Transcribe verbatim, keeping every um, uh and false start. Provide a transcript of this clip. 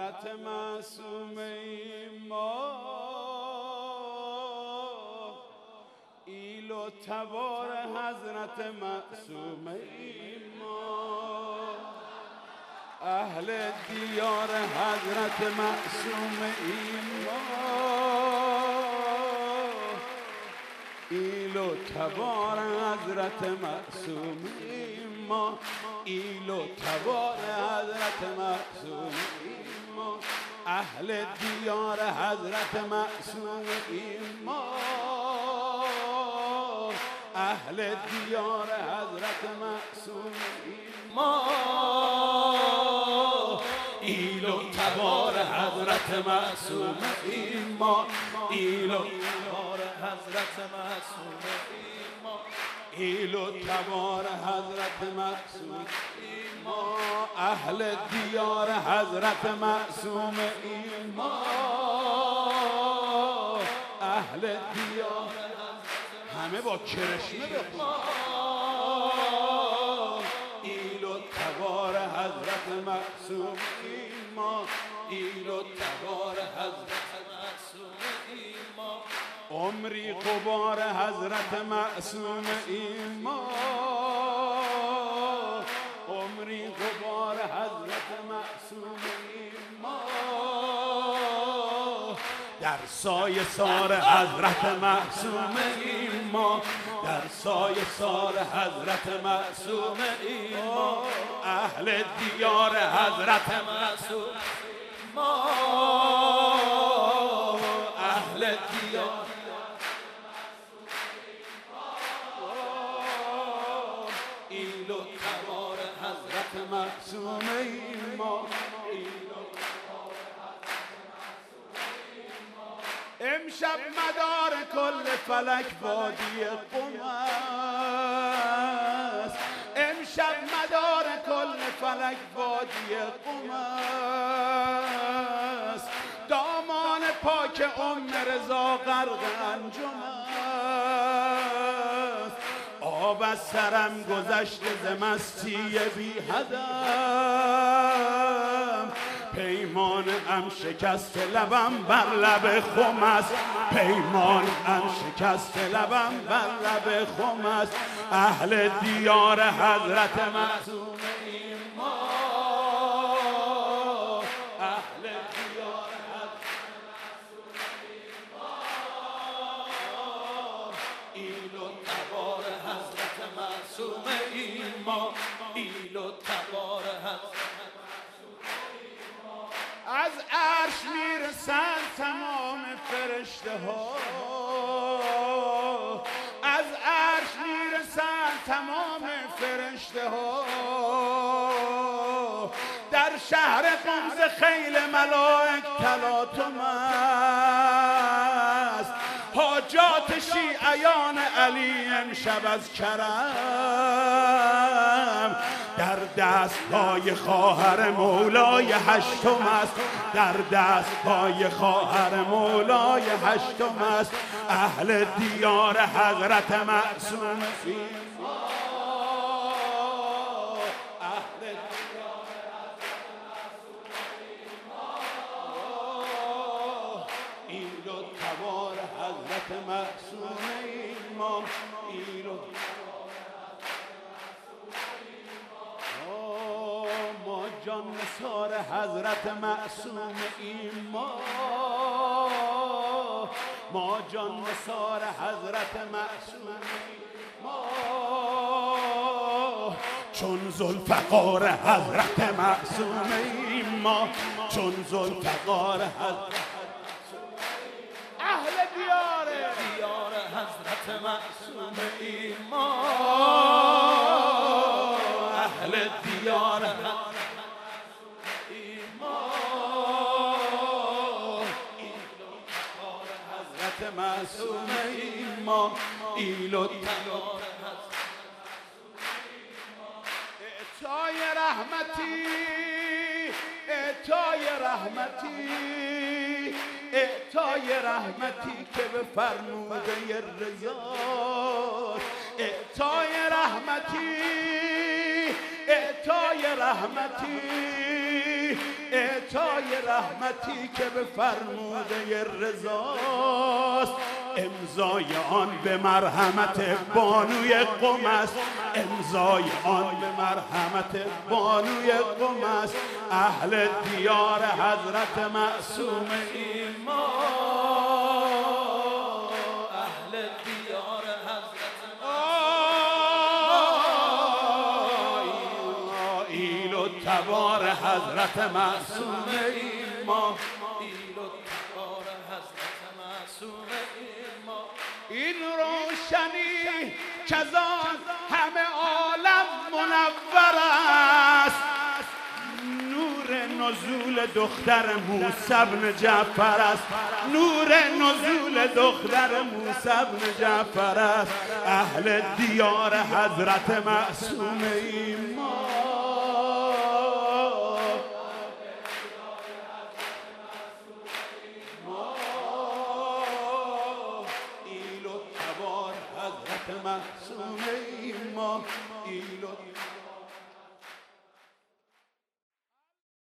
حضرت معصومه ما ایل و تبار حضرت معصومه ما اهل دیار حضرت معصومه ما ایل و تبار حضرت معصومه ما ایل و تبار حضرت معصومه ما اهل دیار حضرت معصومه ما اهل دیار حضرت معصومه ما ایل و تبار حضرت معصومه ما ایل و تبار حضرت معصومه ما ایل و تبار حضرت معصومه ما اهل دیار حضرت معصومه ما اهل دیار همه با کرشمه بخون ایل و تبار حضرت معصومه ما ایل و تبار حضرت معصومه ما عمری غبار حضرت معصومه ما عمری غبار حضرت معصومه ما در سایه سار حضرت معصومه ما در سایه سار حضرت معصومه ما اهل دیار حضرت معصومه ما اهل دیار ایل و تبار حضرت معصومه ما امشب مدار کل فلک وادی قم است امشب مدار کل فلک وادی قم است دامان پاک ام رضا غرق انجم است آب از سرم گذشته ز مستی بی هدم پیمان ام شکست لبم بر لب خم است پیمان ام شکست لبم بر لب خم است اهل دیار حضرت معصومه ما اهل دیار حضرت معصومه ما ایل و تبار حضرت معصومه ما ایل و تبار حضرت از عرش میرسن تمام فرشته ها از عرش میرسن تمام فرشته ها در شهر قم ز خیل ملائک تلاطم است حاجات شیعیان علی امشب از کرم در دستهای خواهر مولای هشتم است در دستهای خواهر مولای هشتم است اهل دیار حضرت معصومه ما اهل دیار حضرت معصومه ما ایل و تبار حضرت معصومه ما ایل و جان نثار حضرت معصومه ما ما جان نثار حضرت معصومه ما چون ذوالفقار حضرت معصومه ما چون ذوالفقار حضرت اهل دیار دیار حضرت معصومه ما اهل دیار معصومه ما ایل و تبار اعطای رحمتی اعطای رحمتی اعطای رحمتی که به فرموده رضا اعطای رحمتی اعطای رحمتی یکتای رحمتی که به فرموده رضاست، امضای آن به مرحمت بانوی قم است، امضای آن به مرحمت بانوی قم است. اهل دیار حضرت معصوم ایمان، اهل دیار حضرت ایل و تبار حضرت معصوم ایمان، ایل و تبار حضرت معصوم ایمان. این روشنی کزان همه عالم منور است، نور نزول دختر موسی بن جعفر است، نور نزول دختر موسی بن جعفر است. اهل دیار حضرت معصوم ایمان، ایل و تبار حضرت معصوم ایمان، ایل و